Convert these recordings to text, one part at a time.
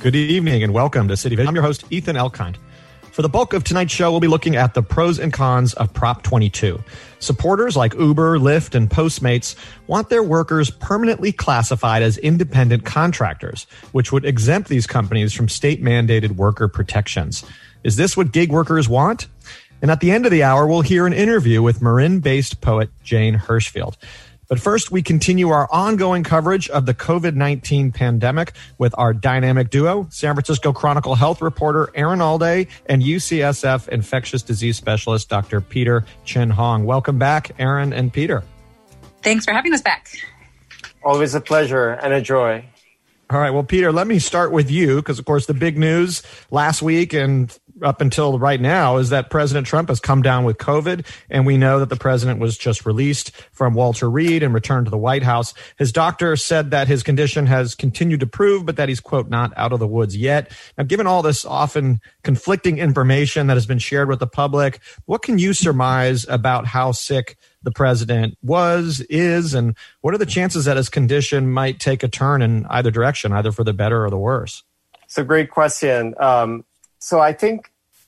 Good evening and welcome to City Vision. I'm your host, Ethan Elkind. For the bulk of tonight's show, we'll be looking at the pros and cons of Prop 22. Supporters like Uber, Lyft, and Postmates want their workers permanently classified as independent contractors, which would exempt these companies from state-mandated worker protections. Is this what gig workers want? And at the end of the hour, we'll hear an interview with Marin-based poet Jane Hirshfield. But first, we continue our ongoing coverage of the COVID-19 pandemic with our dynamic duo, San Francisco Chronicle health reporter Aaron Alday and UCSF infectious disease specialist Dr. Peter Chin Hong. Welcome back, Aaron and Peter. Thanks for having us back. Always a pleasure and a joy. All right. Well, Peter, let me start with you because, of course, the big news last week and up until right now is that President Trump has come down with COVID, and we know that the president was just released from Walter Reed and returned to the White House. His doctor said that his condition has continued to improve, but that he's, quote, not out of the woods yet. Now, given all this often conflicting information that has been shared with the public, what can you surmise about how sick the president is, and what are the chances that his condition might take a turn in either direction, either for the better or the worse? It's a great question. So I think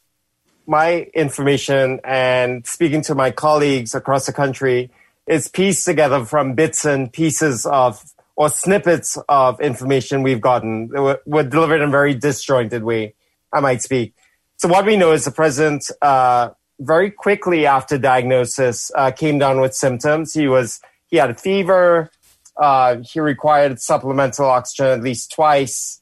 my information and speaking to my colleagues across the country is pieced together from bits and pieces of or snippets of information we've gotten. Were delivered in a very disjointed way, I might speak. So what we know is the president very quickly after diagnosis came down with symptoms. He had a fever. He required supplemental oxygen at least twice.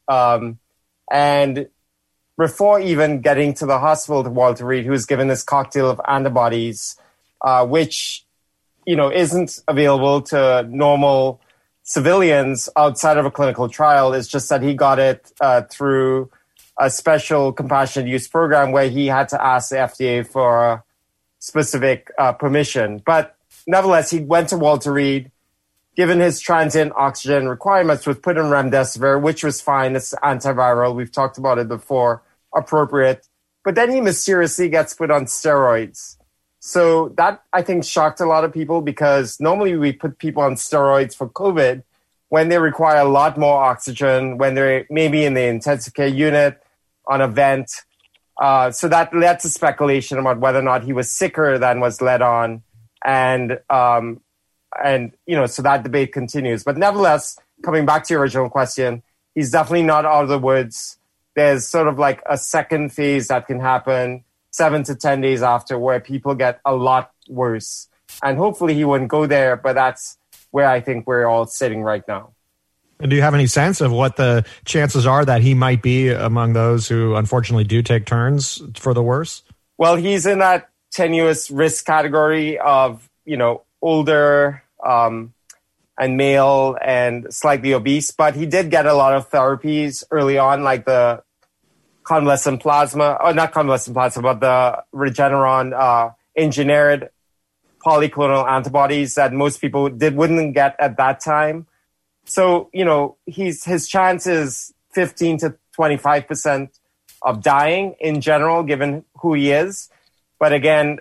And before even getting to the hospital to Walter Reed, he was given this cocktail of antibodies, which, isn't available to normal civilians outside of a clinical trial. It's just that he got it through a special compassionate use program where he had to ask the FDA for a specific permission. But nevertheless, he went to Walter Reed, given his transient oxygen requirements, was put in remdesivir, which was fine. It's antiviral. We've talked about it before, appropriate. But then he mysteriously gets put on steroids. So that, I think, shocked a lot of people because normally we put people on steroids for COVID when they require a lot more oxygen, when they're maybe in the intensive care unit, on a vent. So that led to speculation about whether or not he was sicker than was led on. And so that debate continues. But nevertheless, coming back to your original question, he's definitely not out of the woods. There's sort of like a second phase that can happen 7 to 10 days after where people get a lot worse. And hopefully he wouldn't go there, but that's where I think we're all sitting right now. And do you have any sense of what the chances are that he might be among those who unfortunately do take turns for the worse? Well, he's in that tenuous risk category of, older and male and slightly obese. But he did get a lot of therapies early on, like the convalescent plasma, or not convalescent plasma, but the Regeneron engineered polyclonal antibodies that most people wouldn't get at that time. So, his chance is 15 to 25% of dying in general, given who he is. But again,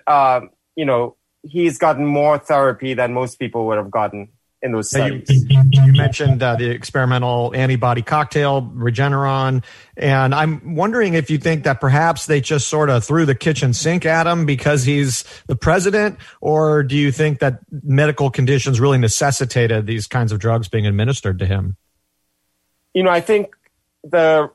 he's gotten more therapy than most people would have gotten in those studies. You mentioned the experimental antibody cocktail, Regeneron, and I'm wondering if you think that perhaps they just sort of threw the kitchen sink at him because he's the president, or do you think that medical conditions really necessitated these kinds of drugs being administered to him? I think the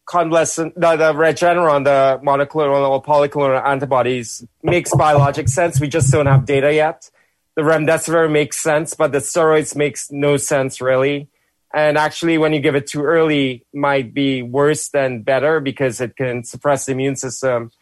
Regeneron, the monoclonal or polyclonal antibodies makes biologic sense. We just don't have data yet. The remdesivir makes sense, but the steroids makes no sense really. And actually, when you give it too early, might be worse than better because it can suppress the immune system.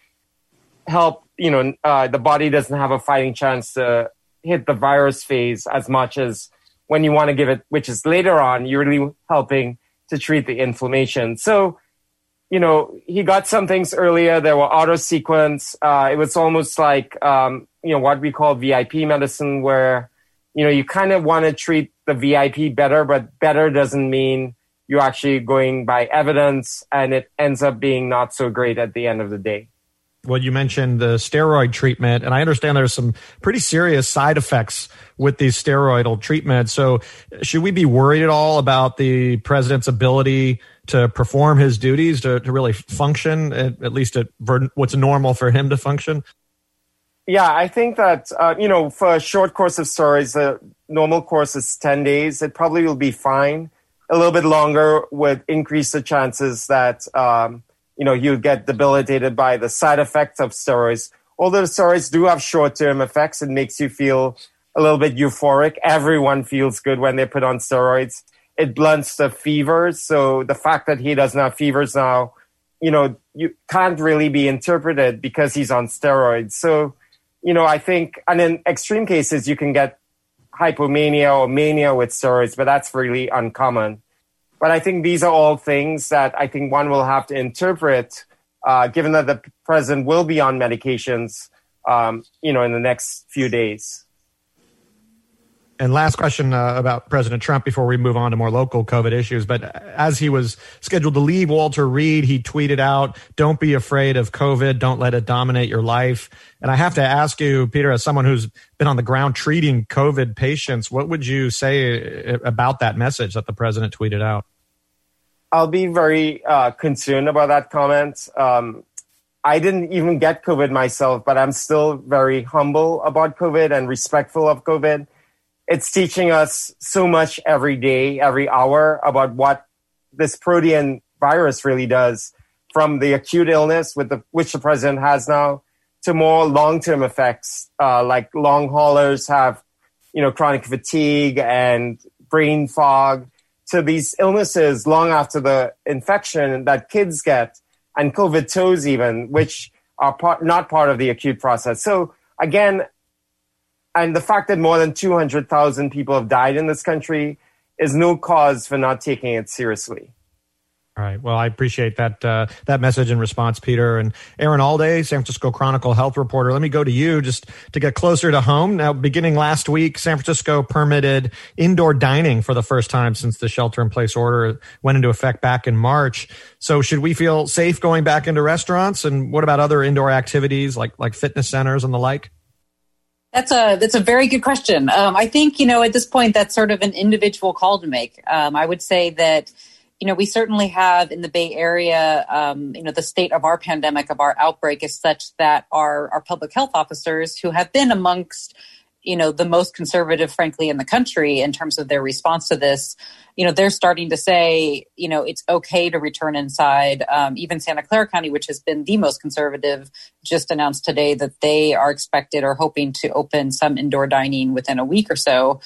The body doesn't have a fighting chance to hit the virus phase as much as when you want to give it, which is later on, you're really helping to treat the inflammation. So, he got some things earlier. There were auto sequence. It was almost like, what we call VIP medicine, where, you kind of want to treat the VIP better, but better doesn't mean you're actually going by evidence, and it ends up being not so great at the end of the day. Well, you mentioned the steroid treatment, and I understand there's some pretty serious side effects with these steroidal treatments. So should we be worried at all about the president's ability to perform his duties, to really function, at least at what's normal for him to function? Yeah, I think that, for a short course of steroids, the normal course is 10 days. It probably will be fine. A little bit longer would increase the chances that, you get debilitated by the side effects of steroids. Although the steroids do have short-term effects, it makes you feel a little bit euphoric. Everyone feels good when they put on steroids. It blunts the fevers. So the fact that he doesn't have fevers now, you can't really be interpreted because he's on steroids. So, I think, and in extreme cases, you can get hypomania or mania with steroids, but that's really uncommon. But I think these are all things that I think one will have to interpret, given that the president will be on medications, in the next few days. And last question about President Trump before we move on to more local COVID issues. But as he was scheduled to leave Walter Reed, he tweeted out, "Don't be afraid of COVID. Don't let it dominate your life." And I have to ask you, Peter, as someone who's been on the ground treating COVID patients, what would you say about that message that the president tweeted out? I'll be very concerned about that comment. I didn't even get COVID myself, but I'm still very humble about COVID and respectful of COVID. It's teaching us so much every day, every hour about what this protean virus really does, from the acute illness which the president has now to more long-term effects, like long haulers have, chronic fatigue and brain fog, to these illnesses long after the infection that kids get, and COVID toes even, which are not part of the acute process. So again, and the fact that more than 200,000 people have died in this country is no cause for not taking it seriously. All right. Well, I appreciate that message and response, Peter. And Aaron Alday, San Francisco Chronicle health reporter, let me go to you just to get closer to home. Now, beginning last week, San Francisco permitted indoor dining for the first time since the shelter-in-place order went into effect back in March. So should we feel safe going back into restaurants? And what about other indoor activities like fitness centers and the like? That's a very good question. I think, at this point, that's sort of an individual call to make. I would say that, we certainly have in the Bay Area, the state of our pandemic, of our outbreak is such that our public health officers, who have been amongst, the most conservative, frankly, in the country in terms of their response to this, they're starting to say, it's okay to return inside. Even Santa Clara County, which has been the most conservative, just announced today that they are expected or hoping to open some indoor dining within a week or so.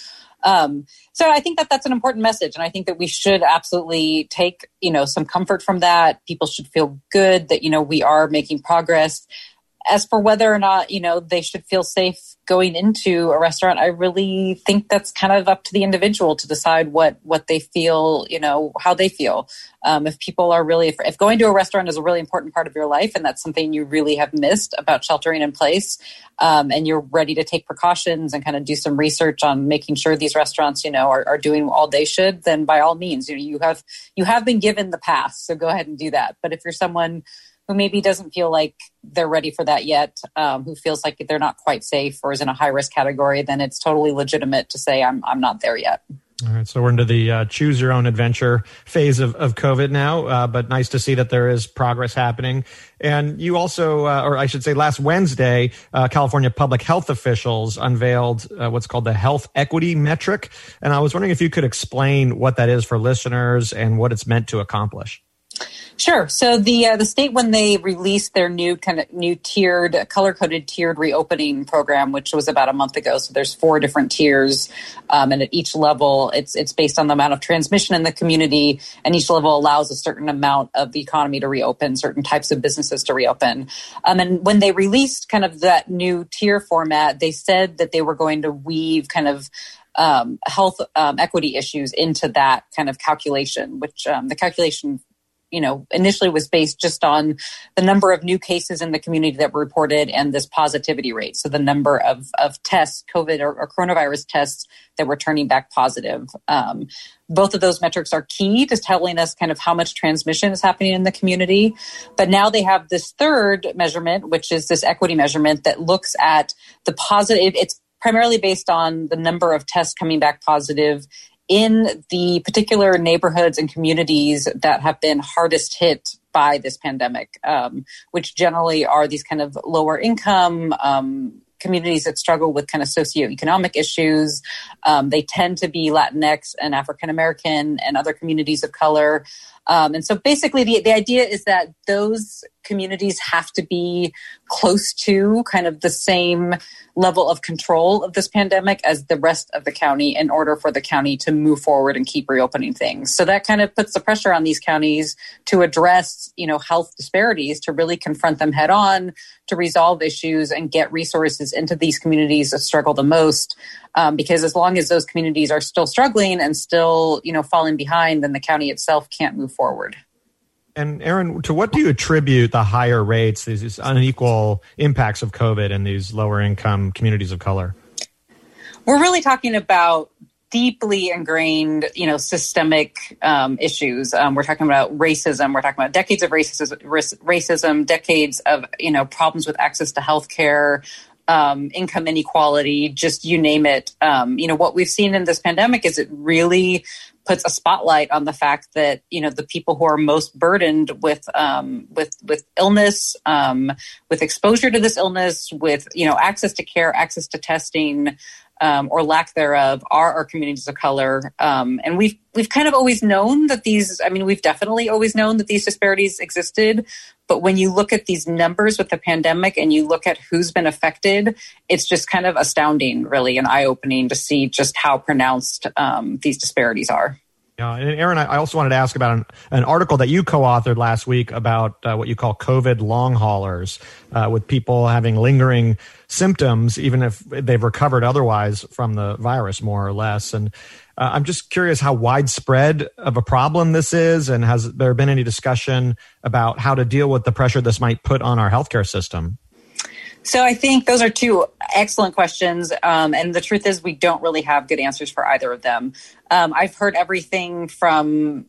So I think that that's an important message. And I think that we should absolutely take, some comfort from that. People should feel good that, we are making progress. As for whether or not, they should feel safe going into a restaurant, I really think that's kind of up to the individual to decide what they feel, how they feel. If people are really, if going to a restaurant is a really important part of your life and that's something you really have missed about sheltering in place, and you're ready to take precautions and kind of do some research on making sure these restaurants, are doing all they should, then by all means, you have been given the pass. So go ahead and do that. But if you're someone who maybe doesn't feel like they're ready for that yet, who feels like they're not quite safe or is in a high-risk category, then it's totally legitimate to say, I'm not there yet. All right, so we're into the choose-your-own-adventure phase of COVID now, but nice to see that there is progress happening. And you also, or I should say last Wednesday, California public health officials unveiled what's called the health equity metric. And I was wondering if you could explain what that is for listeners and what it's meant to accomplish. Sure. So the state, when they released their new tiered, color-coded tiered reopening program, which was about a month ago, so there's 4 different tiers, and at each level, it's based on the amount of transmission in the community, and each level allows a certain amount of the economy to reopen, certain types of businesses to reopen. And when they released kind of that new tier format, they said that they were going to weave kind of health equity issues into that kind of calculation, which the calculation initially was based just on the number of new cases in the community that were reported and this positivity rate. So the number of tests, COVID or coronavirus tests that were turning back positive. Both of those metrics are key to telling us kind of how much transmission is happening in the community. But now they have this third measurement, which is this equity measurement that looks at the positive. It's primarily based on the number of tests coming back positive in the particular neighborhoods and communities that have been hardest hit by this pandemic, which generally are these kind of lower income communities that struggle with kind of socioeconomic issues. They tend to be Latinx and African American and other communities of color. And so basically the idea is that those communities have to be close to kind of the same level of control of this pandemic as the rest of the county in order for the county to move forward and keep reopening things. So that kind of puts the pressure on these counties to address, health disparities, to really confront them head on, to resolve issues and get resources into these communities that struggle the most. Because as long as those communities are still struggling and still, falling behind, then the county itself can't move forward. And Erin, to what do you attribute the higher rates, these unequal impacts of COVID in these lower income communities of color? We're really talking about deeply ingrained, systemic issues. We're talking about racism. We're talking about decades of racism, decades of, problems with access to healthcare, income inequality, just you name it. What we've seen in this pandemic is it really puts a spotlight on the fact that, the people who are most burdened with illness, with exposure to this illness, with, access to care, access to testing, or lack thereof, are our communities of color. And we've kind of always known that we've definitely always known that these disparities existed. But when you look at these numbers with the pandemic and you look at who's been affected, it's just kind of astounding, really, and eye-opening to see just how pronounced these disparities are. Yeah, and Erin, I also wanted to ask about an article that you co-authored last week about what you call COVID long haulers, with people having lingering symptoms, even if they've recovered otherwise from the virus, more or less. And I'm just curious how widespread of a problem this is, and has there been any discussion about how to deal with the pressure this might put on our healthcare system? So I think those are two excellent questions. And the truth is we don't really have good answers for either of them. I've heard everything from,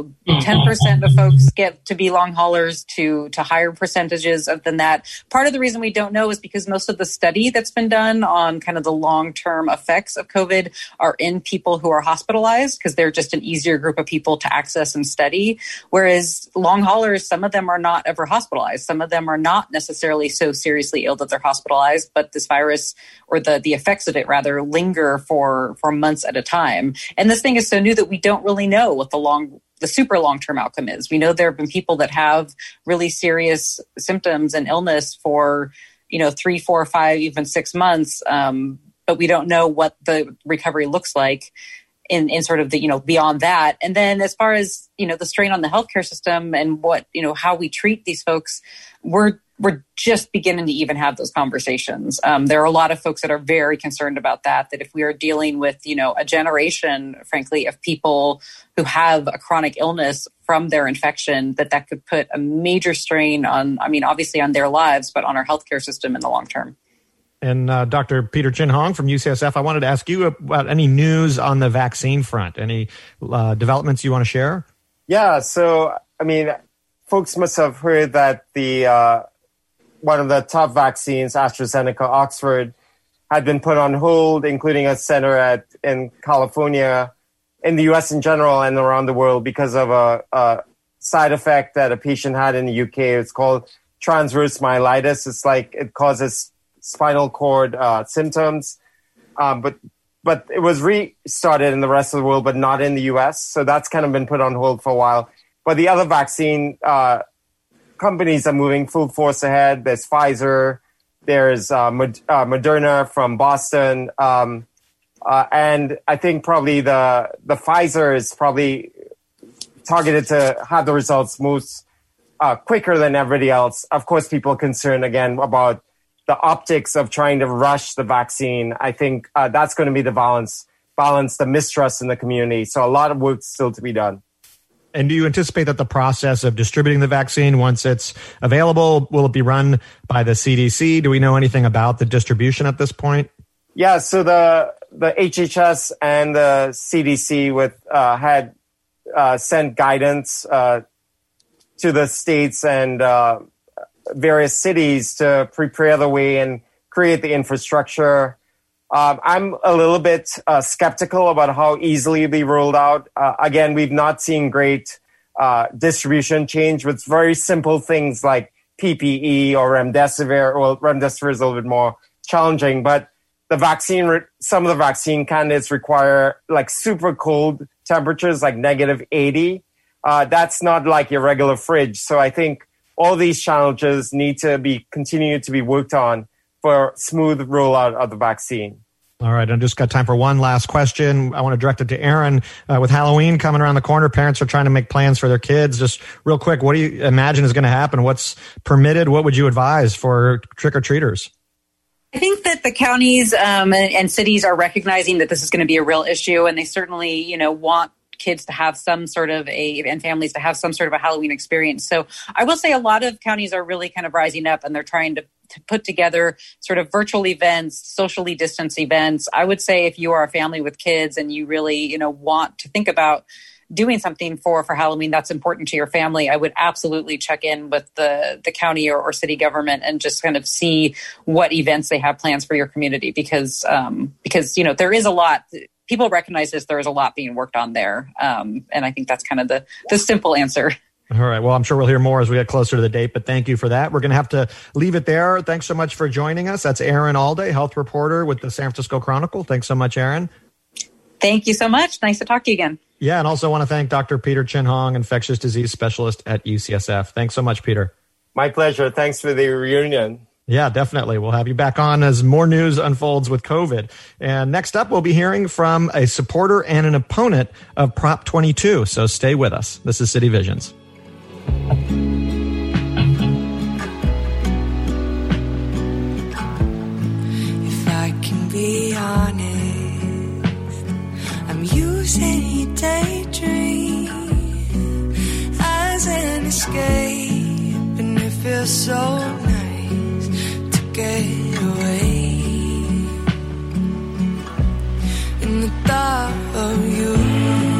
10% of folks get to be long haulers to higher percentages than that. Part of the reason we don't know is because most of the study that's been done on kind of the long-term effects of COVID are in people who are hospitalized, because they're just an easier group of people to access and study. Whereas long haulers, some of them are not ever hospitalized. Some of them are not necessarily so seriously ill that they're hospitalized, but this virus, or the effects of it rather, linger for months at a time. And this thing is so new that we don't really know what the super long-term outcome is. We know there have been people that have really serious symptoms and illness for, 3, 4, 5, even 6 months. But we don't know what the recovery looks like in sort of the, beyond that. And then as far as, the strain on the healthcare system and what, how we treat these folks, we're just beginning to even have those conversations. There are a lot of folks that are very concerned about that if we are dealing with, a generation, frankly, of people who have a chronic illness from their infection, that could put a major strain on, obviously on their lives, but on our healthcare system in the long term. And Dr. Peter Chin Hong from UCSF, I wanted to ask you about any news on the vaccine front, any developments you want to share? Yeah, so, folks must have heard that one of the top vaccines, AstraZeneca Oxford, had been put on hold, including a center in California, in the U.S. in general and around the world, because of a side effect that a patient had in the UK. It's called transverse myelitis. It's like it causes spinal cord symptoms, but it was restarted in the rest of the world, but not in the U.S. So that's kind of been put on hold for a while. But the other vaccine companies are moving full force ahead. There's Pfizer, there's Moderna from Boston, and I think probably the Pfizer is probably targeted to have the results most quicker than everybody else. Of course, people are concerned again about the optics of trying to rush the vaccine. I think that's going to be the balance the mistrust in the community. So a lot of work still to be done. And do you anticipate that the process of distributing the vaccine, once it's available, will it be run by the CDC? Do we know anything about the distribution at this point? Yeah, so the HHS and the CDC had sent guidance to the states and various cities to prepare the way and create the infrastructure. I'm a little bit skeptical about how easily they rolled out. Again, we've not seen great distribution change with very simple things like PPE or remdesivir. Well, remdesivir is a little bit more challenging, but some of the vaccine candidates require like super cold temperatures, like -80. That's not like your regular fridge. So I think all these challenges need to be continued to be worked on for smooth rollout of the vaccine. All right, I just got time for one last question. I want to direct it to Aaron. With Halloween coming around the corner, parents are trying to make plans for their kids. Just real quick, what do you imagine is going to happen? What's permitted? What would you advise for trick-or-treaters? I think that the counties and cities are recognizing that this is going to be a real issue, and they certainly, want kids to have some sort of and families to have some sort of a Halloween experience. So I will say a lot of counties are really kind of rising up, and they're trying to put together sort of virtual events, socially distanced events. I would say if you are a family with kids and you really, want to think about doing something for Halloween that's important to your family, I would absolutely check in with the county or city government and just kind of see what events they have plans for your community because there is a lot. People recognize this. There is a lot being worked on there. And I think that's kind of the simple answer. All right. Well, I'm sure we'll hear more as we get closer to the date, but thank you for that. We're going to have to leave it there. Thanks so much for joining us. That's Aaron Alday, health reporter with the San Francisco Chronicle. Thanks so much, Aaron. Thank you so much. Nice to talk to you again. Yeah, and also want to thank Dr. Peter Chin Hong, infectious disease specialist at UCSF. Thanks so much, Peter. My pleasure. Thanks for the reunion. Yeah, definitely. We'll have you back on as more news unfolds with COVID. And next up, we'll be hearing from a supporter and an opponent of Prop 22. So stay with us. This is City Visions. If I can be honest, I'm using your daydream as an escape, and it feels so nice to get away in the thought of you.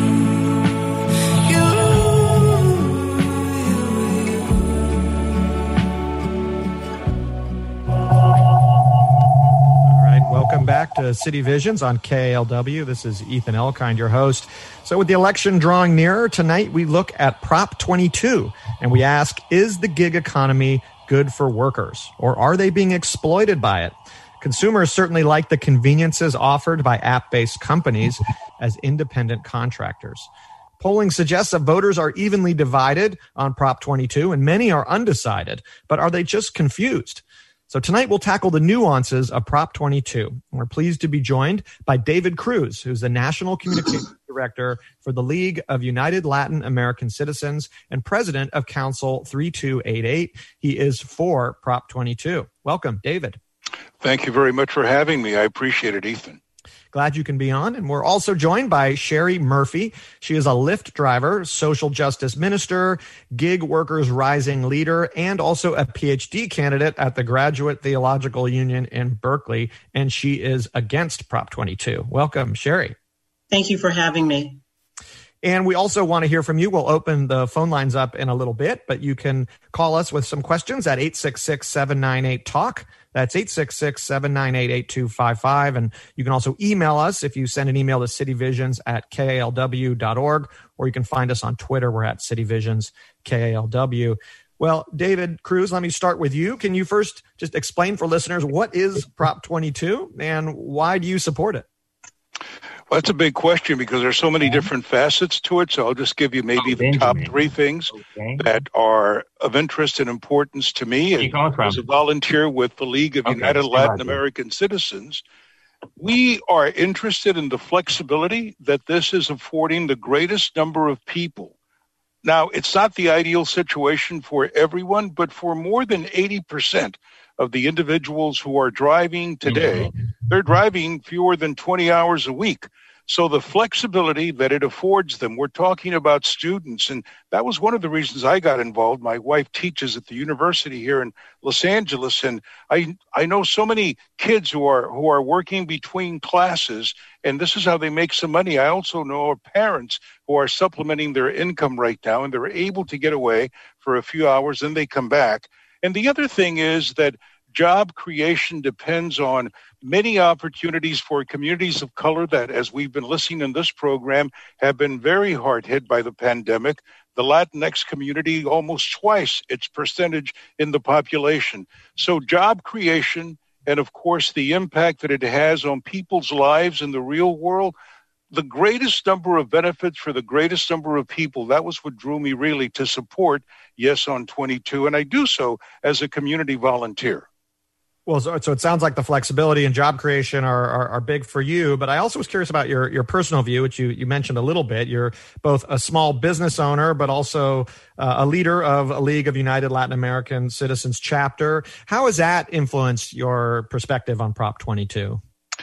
Welcome back to City Visions on KALW. This is Ethan Elkind, your host. So with the election drawing nearer, tonight we look at Prop 22, and we ask, is the gig economy good for workers, or are they being exploited by it? Consumers certainly like the conveniences offered by app-based companies as independent contractors. Polling suggests that voters are evenly divided on Prop 22, and many are undecided. But are they just confused? So tonight we'll tackle the nuances of Prop 22. And we're pleased to be joined by David Cruz, who's the National Communications Director for the League of United Latin American Citizens and President of Council 3288. He is for Prop 22. Welcome, David. Thank you very much for having me. I appreciate it, Ethan. Glad you can be on. And we're also joined by Sherry Murphy. She is a Lyft driver, social justice minister, gig workers rising leader, and also a PhD candidate at the Graduate Theological Union in Berkeley. And she is against Prop 22. Welcome, Sherry. Thank you for having me. And we also want to hear from you. We'll open the phone lines up in a little bit, but you can call us with some questions at 866-798-TALK. That's 866-798-8255. And you can also email us if you send an email to cityvisions@kalw.org, or you can find us on Twitter. We're at cityvisions.kalw. Well, David Cruz, let me start with you. Can you first just explain for listeners what is Prop 22 and why do you support it? Well, that's a big question because there's so many different facets to it. So I'll just give you maybe the top three things that are of interest and importance to me. As a volunteer with the League of United Latin American Citizens, we are interested in the flexibility that this is affording the greatest number of people. Now, it's not the ideal situation for everyone, but for more than 80% of the individuals who are driving today, they're driving fewer than 20 hours a week. So the flexibility that it affords them, we're talking about students, and that was one of the reasons I got involved. My wife teaches at the university here in Los Angeles, and I know so many kids who are working between classes, and this is how they make some money. I also know parents who are supplementing their income right now, and they're able to get away for a few hours, then they come back. And the other thing is that job creation depends on many opportunities for communities of color that, as we've been listening in this program, have been very hard hit by the pandemic. The Latinx community, almost twice its percentage in the population. So job creation and, of course, the impact that it has on people's lives in the real world, the greatest number of benefits for the greatest number of people, that was what drew me really to support Yes on 22, and I do so as a community volunteer. Well, so it sounds like the flexibility and job creation are big for you, but I also was curious about your personal view, which you mentioned a little bit. You're both a small business owner, but also a leader of a League of United Latin American Citizens chapter. How has that influenced your perspective on Prop 22?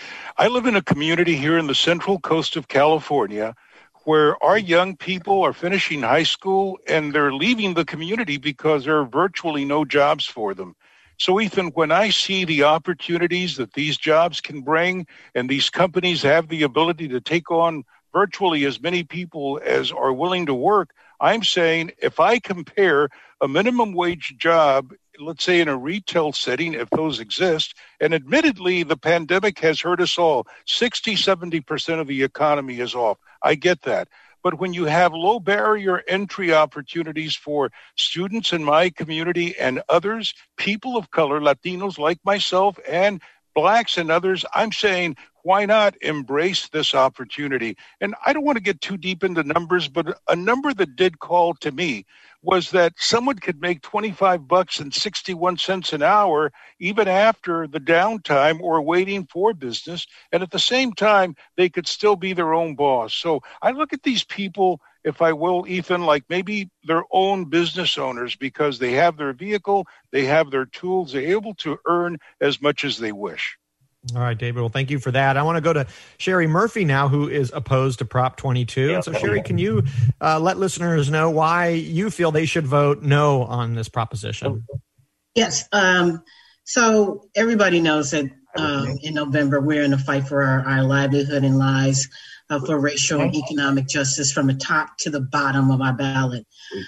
I live in a community here in the central coast of California where our young people are finishing high school and they're leaving the community because there are virtually no jobs for them. So, Ethan, when I see the opportunities that these jobs can bring and these companies have the ability to take on virtually as many people as are willing to work, I'm saying if I compare a minimum wage job, let's say in a retail setting, if those exist, and admittedly, the pandemic has hurt us all. 60-70% of the economy is off. I get that. But when you have low barrier entry opportunities for students in my community and others, people of color, Latinos like myself, and Blacks and others, I'm saying, why not embrace this opportunity? And I don't want to get too deep into numbers, but a number that did call to me was that someone could make $25.61 an hour even after the downtime or waiting for business. And at the same time, they could still be their own boss. So I look at these people, if I will, Ethan, like maybe their own business owners because they have their vehicle, they have their tools, they're able to earn as much as they wish. All right, David. Well, thank you for that. I want to go to Sherry Murphy now, who is opposed to Prop 22. And so, Sherry, can you let listeners know why you feel they should vote no on this proposition? Yes. So everybody knows that in November, we're in a fight for our livelihood and lives, for racial and economic justice from the top to the bottom of our ballot.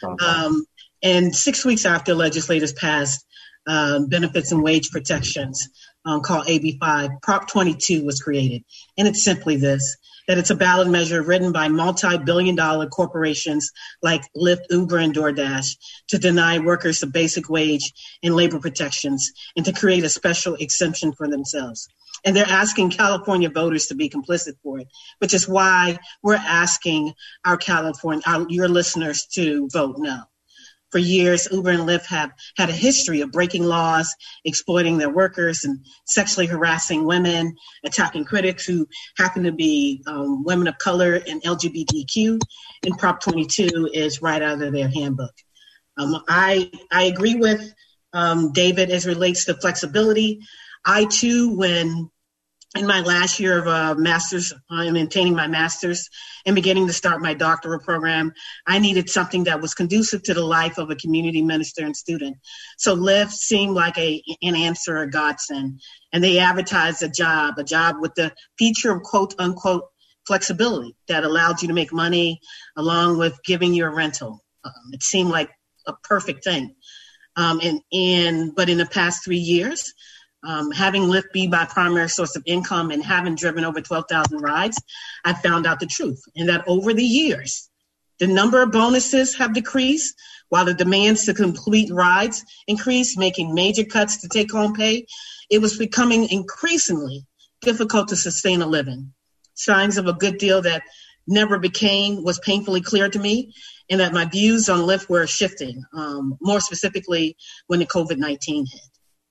And 6 weeks after legislators passed benefits and wage protections, called AB5, Prop 22 was created. And it's simply this, that it's a ballot measure written by multi-billion-dollar corporations like Lyft, Uber, and DoorDash to deny workers the basic wage and labor protections and to create a special exemption for themselves. And they're asking California voters to be complicit for it, which is why we're asking your listeners to vote no. For years, Uber and Lyft have had a history of breaking laws, exploiting their workers, and sexually harassing women, attacking critics who happen to be women of color and LGBTQ. And Prop 22 is right out of their handbook. I agree with David as relates to flexibility. I, too, when in my last year of master's, I'm maintaining my master's and beginning to start my doctoral program, I needed something that was conducive to the life of a community minister and student. So Lyft seemed like an answer, a godsend. And they advertised a job with the feature of quote unquote flexibility that allowed you to make money along with giving you a rental. It seemed like a perfect thing. But in the past 3 years, having Lyft be my primary source of income and having driven over 12,000 rides, I found out the truth. And that over the years, the number of bonuses have decreased while the demands to complete rides increased, making major cuts to take-home pay. It was becoming increasingly difficult to sustain a living. Signs of a good deal that never became was painfully clear to me, and that my views on Lyft were shifting, more specifically when the COVID-19 hit.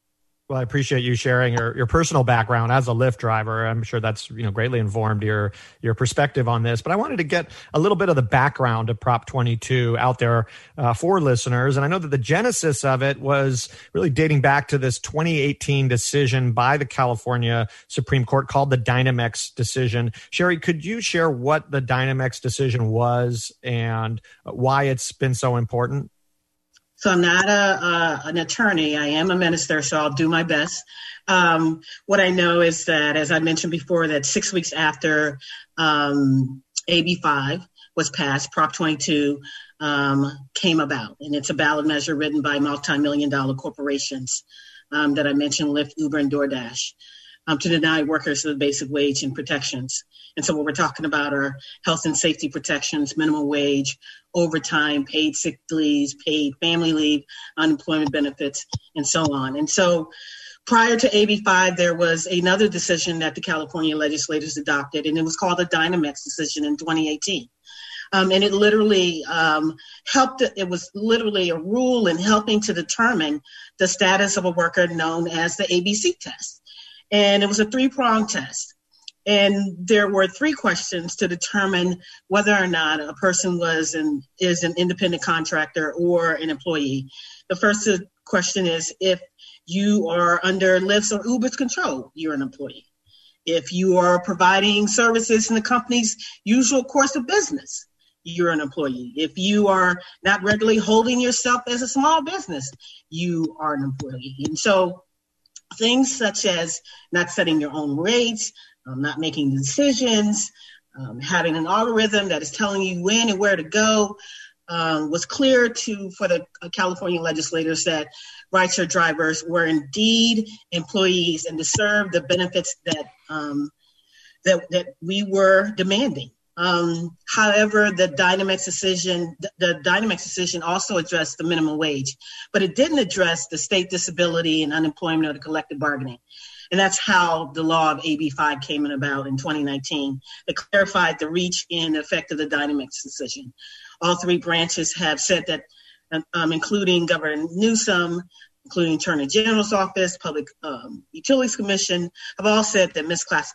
Well, I appreciate you sharing your personal background as a Lyft driver. I'm sure that's greatly informed your perspective on this. But I wanted to get a little bit of the background of Prop 22 out there for listeners. And I know that the genesis of it was really dating back to this 2018 decision by the California Supreme Court called the Dynamex decision. Sherry, could you share what the Dynamex decision was and why it's been so important? So I'm not an attorney. I am a minister, so I'll do my best. What I know is that, as I mentioned before, that 6 weeks after AB 5 was passed, Prop 22 came about. And it's a ballot measure written by multi-million-dollar corporations that I mentioned, Lyft, Uber, and DoorDash, to deny workers the basic wage and protections. And so what we're talking about are health and safety protections, minimum wage, overtime, paid sick leaves, paid family leave, unemployment benefits, and so on. And so prior to AB 5, there was another decision that the California legislators adopted, and it was called the Dynamex decision in 2018. And it literally helped. It was literally a rule in helping to determine the status of a worker known as the ABC test. And it was a 3-pronged test. And there were 3 questions to determine whether or not a person is an independent contractor or an employee. The first question is if you are under Lyft's or Uber's control, you're an employee. If you are providing services in the company's usual course of business, you're an employee. If you are not regularly holding yourself as a small business, you are an employee. And so things such as not setting your own rates, not making decisions, having an algorithm that is telling you when and where to go, was clear for the California legislators that rideshare drivers were indeed employees and deserved the benefits that we were demanding. However, the Dynamex decision also addressed the minimum wage, but it didn't address the state disability and unemployment or the collective bargaining. And that's how the law of AB 5 came about in 2019. It clarified the reach and effect of the Dynamex decision. All 3 branches have said that, including Governor Newsom, including Attorney General's Office, Public Utilities Commission, have all said that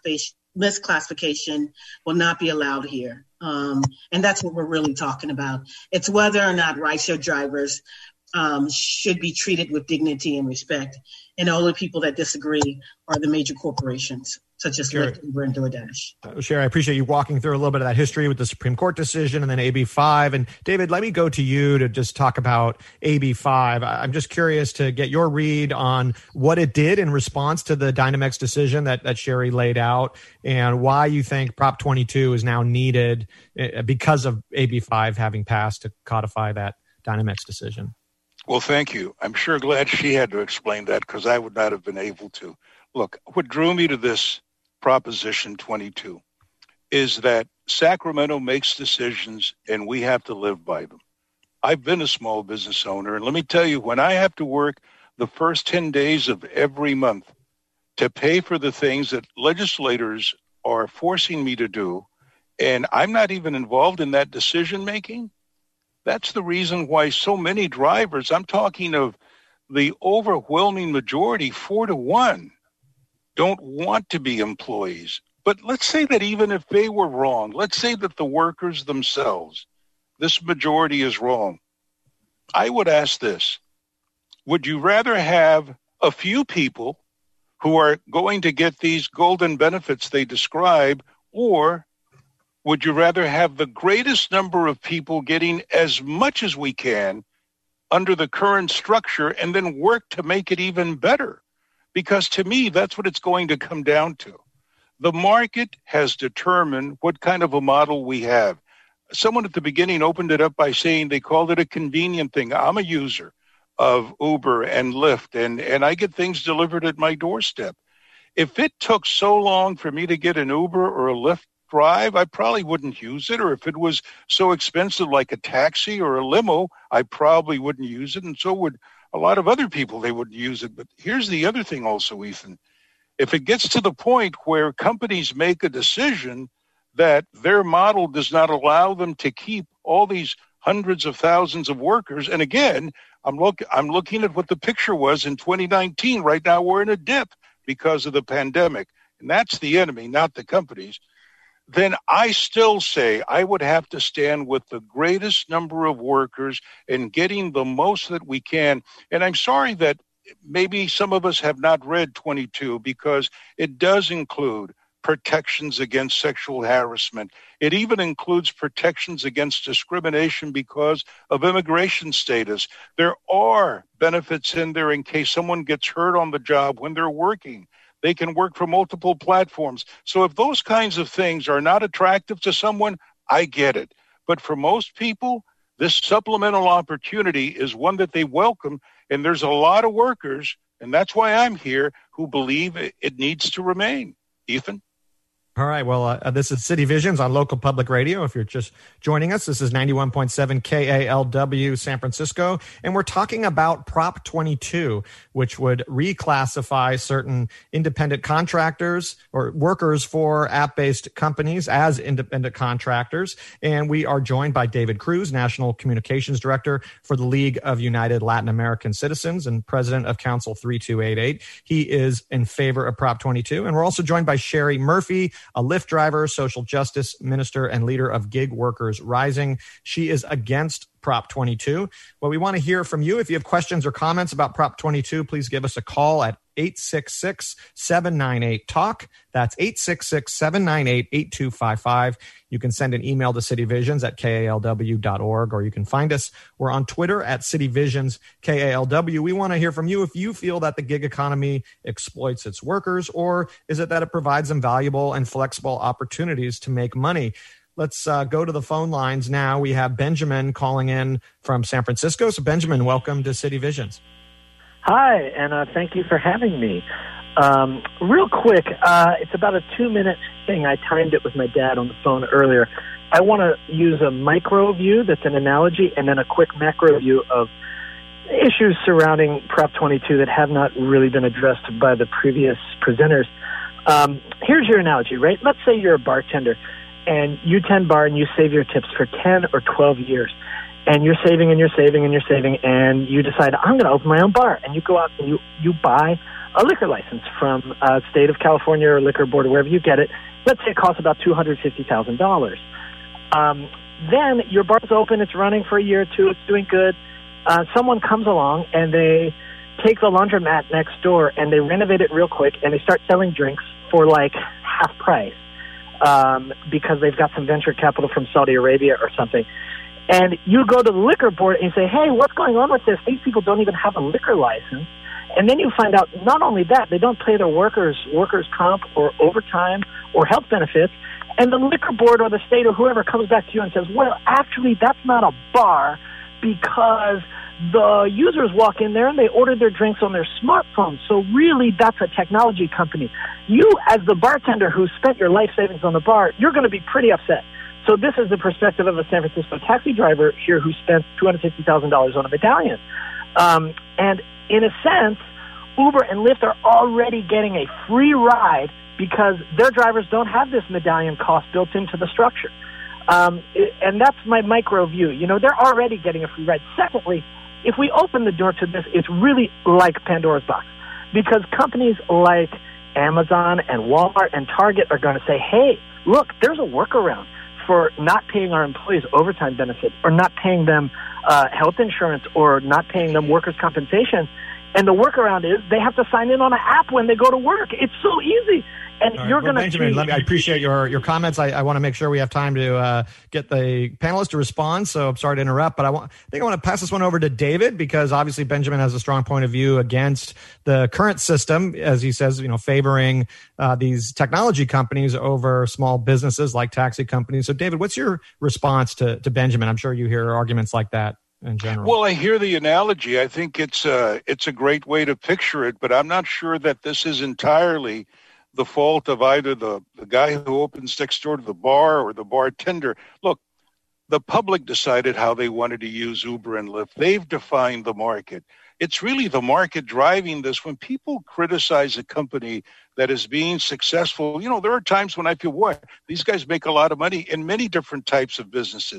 misclassification will not be allowed here. And that's what we're really talking about. It's whether or not rideshare drivers should be treated with dignity and respect. And the only people that disagree are the major corporations, such as Lyft, Uber, and DoorDash. Sherry, I appreciate you walking through a little bit of that history with the Supreme Court decision and then AB 5. And David, let me go to you to just talk about AB 5. I'm just curious to get your read on what it did in response to the Dynamex decision that Sherry laid out and why you think Prop 22 is now needed because of AB 5 having passed to codify that Dynamex decision. Well, thank you. I'm sure glad she had to explain that because I would not have been able to. Look, what drew me to this Proposition 22 is that Sacramento makes decisions and we have to live by them. I've been a small business owner, and let me tell you, when I have to work the first 10 days of every month to pay for the things that legislators are forcing me to do, and I'm not even involved in that decision making, that's the reason why so many drivers, I'm talking of the overwhelming majority, 4-1, don't want to be employees. But let's say that even if they were wrong, let's say that the workers themselves, this majority is wrong. I would ask this: would you rather have a few people who are going to get these golden benefits they describe, or would you rather have the greatest number of people getting as much as we can under the current structure and then work to make it even better? Because to me, that's what it's going to come down to. The market has determined what kind of a model we have. Someone at the beginning opened it up by saying they called it a convenient thing. I'm a user of Uber and Lyft, and I get things delivered at my doorstep. If it took so long for me to get an Uber or a Lyft drive, I probably wouldn't use it. Or if it was so expensive like a taxi or a limo, I probably wouldn't use it. And so would a lot of other people, they wouldn't use it. But here's the other thing also, Ethan. If it gets to the point where companies make a decision that their model does not allow them to keep all these hundreds of thousands of workers. And again, I'm looking at what the picture was in 2019. Right now, we're in a dip because of the pandemic. And that's the enemy, not the companies. Then I still say I would have to stand with the greatest number of workers and getting the most that we can. And I'm sorry that maybe some of us have not read 22 because it does include protections against sexual harassment. It even includes protections against discrimination because of immigration status. There are benefits in there in case someone gets hurt on the job when they're working. They can work from multiple platforms. So if those kinds of things are not attractive to someone, I get it. But for most people, this supplemental opportunity is one that they welcome. And there's a lot of workers, and that's why I'm here, who believe it needs to remain. Ethan? All right. Well, this is City Visions on local public radio. If you're just joining us, this is 91.7 KALW San Francisco. And we're talking about Prop 22, which would reclassify certain independent contractors or workers for app-based companies as independent contractors. And we are joined by David Cruz, National Communications Director for the League of United Latin American Citizens and President of Council 3288. He is in favor of Prop 22. And we're also joined by Sherry Murphy, a Lyft driver, social justice minister, and leader of Gig Workers Rising. She is against Prop 22. Well, we want to hear from you. If you have questions or comments about Prop 22, please give us a call at 866-798-TALK. That's 866-798-8255. You can send an email to cityvisions@kalw.org, or you can find us. We're on Twitter at cityvisionsKALW. We want to hear from you if you feel that the gig economy exploits its workers, or is it that it provides them valuable and flexible opportunities to make money? Let's go to the phone lines now. We have Benjamin calling in from San Francisco. So, Benjamin, welcome to City Visions. Hi, and thank you for having me. Real quick, it's about a 2-minute thing. I timed it with my dad on the phone earlier. I want to use a micro view that's an analogy, and then a quick macro view of issues surrounding Prop 22 that have not really been addressed by the previous presenters. Here's your analogy, right? Let's say you're a bartender, and you tend bar and you save your tips for 10 or 12 years. And you're saving and you're saving and you're saving, and you decide, I'm going to open my own bar. And you go out and you buy a liquor license from state of California or liquor board or wherever you get it. Let's say it costs about $250,000. Then your bar's open, it's running for a year or two, it's doing good. Someone comes along and they take the laundromat next door and they renovate it real quick and they start selling drinks for like half price because they've got some venture capital from Saudi Arabia or something. And you go to the liquor board and you say, hey, what's going on with this? These people don't even have a liquor license. And then you find out not only that, they don't pay their workers comp or overtime or health benefits. And the liquor board or the state or whoever comes back to you and says, well, actually, that's not a bar because the users walk in there and they order their drinks on their smartphone. So really, that's a technology company. You, as the bartender who spent your life savings on the bar, you're going to be pretty upset. So this is the perspective of a San Francisco taxi driver here who spent $250,000 on a medallion. And in a sense, Uber and Lyft are already getting a free ride because their drivers don't have this medallion cost built into the structure. And that's my micro view. You know, they're already getting a free ride. Secondly, if we open the door to this, it's really like Pandora's box because companies like Amazon and Walmart and Target are going to say, hey, look, there's a workaround for not paying our employees overtime benefits or not paying them health insurance or not paying them workers' compensation. And the workaround is they have to sign in on an app when they go to work. It's so easy. And right, you're going to... Benjamin, I appreciate your comments. I want to make sure we have time to get the panelists to respond, so I'm sorry to interrupt, but I think I want to pass this one over to David because obviously Benjamin has a strong point of view against the current system, as he says, you know, favoring these technology companies over small businesses like taxi companies. So David, what's your response to Benjamin? I'm sure you hear arguments like that in general. Well, I hear the analogy. I think it's a great way to picture it, but I'm not sure that this is entirely the fault of either the guy who opens next door to the bar or the bartender. Look, the public decided how they wanted to use Uber and Lyft. They've defined the market. It's really the market driving this. When people criticize a company that is being successful, you know, there are times when I feel, boy, these guys make a lot of money in many different types of businesses.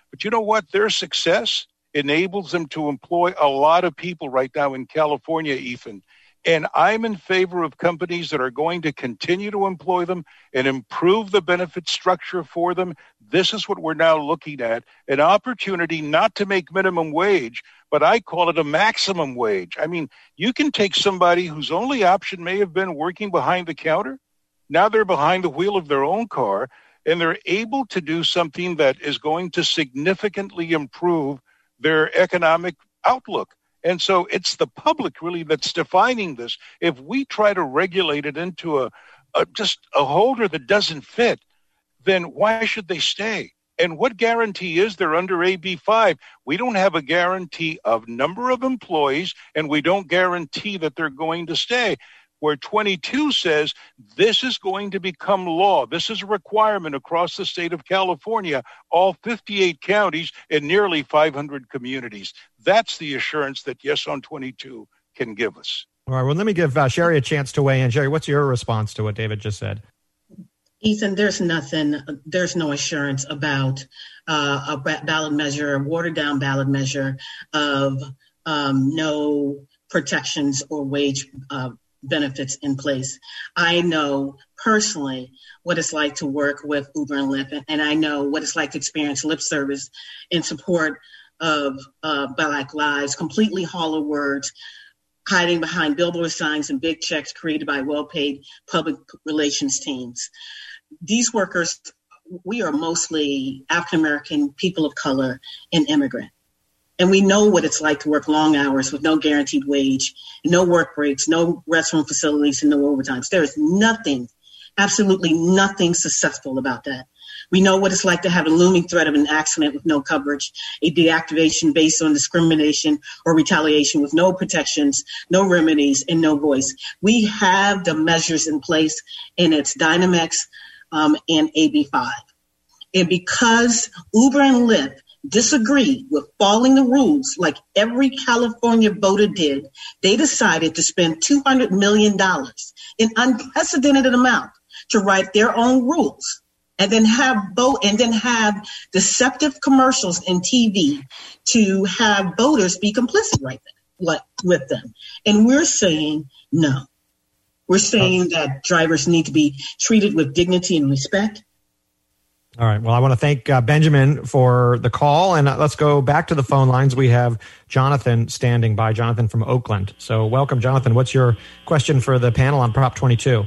But you know what? Their success enables them to employ a lot of people right now in California, Ethan. And I'm in favor of companies that are going to continue to employ them and improve the benefit structure for them. This is what we're now looking at, an opportunity not to make minimum wage, but I call it a maximum wage. I mean, you can take somebody whose only option may have been working behind the counter. Now they're behind the wheel of their own car, and they're able to do something that is going to significantly improve their economic outlook. And so it's the public really that's defining this. If we try to regulate it into just a holder that doesn't fit, then why should they stay? And what guarantee is there under AB 5? We don't have a guarantee of number of employees, and we don't guarantee that they're going to stay. Where 22 says this is going to become law. This is a requirement across the state of California, all 58 counties and nearly 500 communities. That's the assurance that Yes on 22 can give us. All right, well, let me give Sherry a chance to weigh in. Sherry, what's your response to what David just said? Ethan, there's no assurance about a ballot measure, a watered down ballot measure of no protections or wage benefits in place. I know personally what it's like to work with Uber and Lyft, and I know what it's like to experience lip service in support of Black Lives, completely hollow words, hiding behind billboard signs and big checks created by well-paid public relations teams. These workers, we are mostly African-American, people of color, and immigrant. And we know what it's like to work long hours with no guaranteed wage, no work breaks, no restroom facilities, and no overtimes. There is nothing, absolutely nothing successful about that. We know what it's like to have a looming threat of an accident with no coverage, a deactivation based on discrimination or retaliation with no protections, no remedies, and no voice. We have the measures in place, and it's Dynamex and AB 5. And because Uber and Lyft disagreed with following the rules like every California voter did, they decided to spend $200 million, an unprecedented amount, to write their own rules, and then have deceptive commercials in TV to have voters be complicit with them. And we're saying no. We're saying that drivers need to be treated with dignity and respect. All right. Well, I want to thank Benjamin for the call, and let's go back to the phone lines. We have Jonathan standing by, Jonathan from Oakland. So welcome, Jonathan. What's your question for the panel on Prop 22?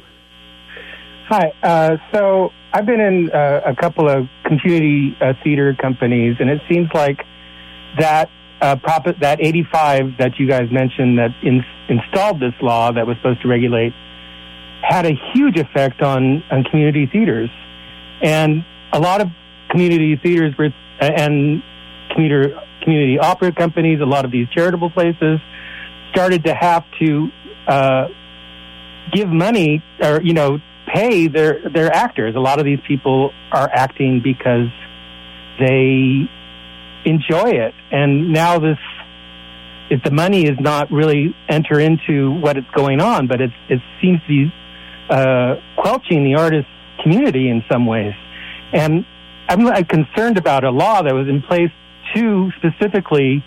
Hi. So I've been in a couple of community theater companies, and it seems like that that 85 that you guys mentioned that installed this law that was supposed to regulate had a huge effect on community theaters. And a lot of community theaters and community opera companies, a lot of these charitable places started to have to give money or, pay their actors. A lot of these people are acting because they enjoy it. And now if the money is not really enter into what is going on, but it seems to be quelching the artist community in some ways. And I'm concerned about a law that was in place to specifically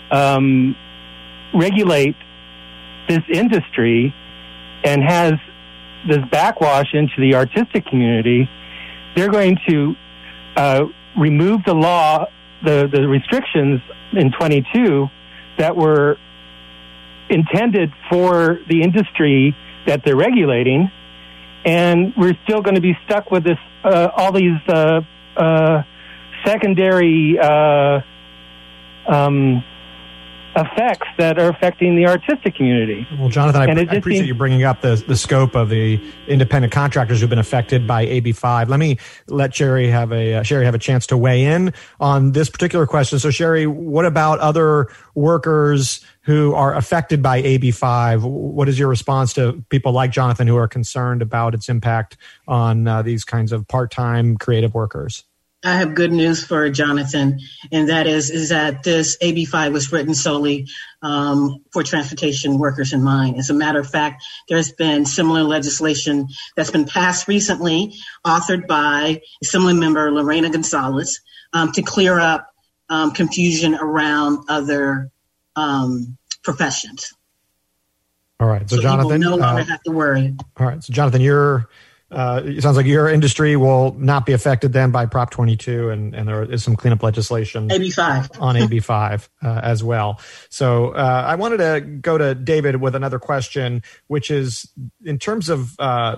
regulate this industry and has this backwash into the artistic community. They're going to remove the law, the restrictions in 22 that were intended for the industry that they're regulating. And we're still going to be stuck with this, all these secondary effects that are affecting the artistic community. Well, Jonathan, I appreciate you bringing up the scope of the independent contractors who've been affected by AB 5. Let me let Sherry have a chance to weigh in on this particular question. So, Sherry, what about other workers who are affected by AB 5? What is your response to people like Jonathan who are concerned about its impact on these kinds of part-time creative workers? I have good news for Jonathan, and that is that this AB 5 was written solely for transportation workers in mind. As a matter of fact, there's been similar legislation that's been passed recently, authored by Assembly member Lorena Gonzalez, to clear up confusion around other professions. All right. So Jonathan, you will no longer have to worry. All right. So Jonathan, it sounds like your industry will not be affected then by Prop 22, and there is some cleanup legislation AB5 on AB5 as well. So I wanted to go to David with another question, which is in terms of